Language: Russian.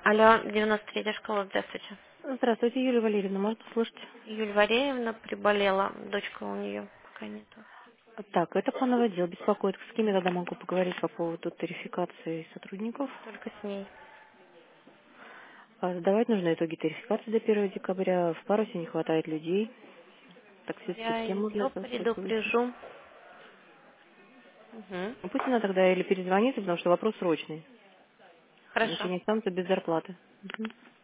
Алло, 93-я школа, здравствуйте. Здравствуйте, Юлия Валерьевна, можно послушать? Юль Вареевна приболела, дочка у нее пока нету. Так, это плановый отдел беспокоит. С кем я тогда могу поговорить по поводу тарификации сотрудников? Только с ней. Сдавать нужно итоги тарификации до 1 декабря. В парусе не хватает людей. Так все-таки Я с кем можно ее это сотрудничать? предупрежу. Угу. Ну, пусть она тогда или перезвонит, потому что вопрос срочный. Иначе Хорошо. не останутся без зарплаты. Мгм.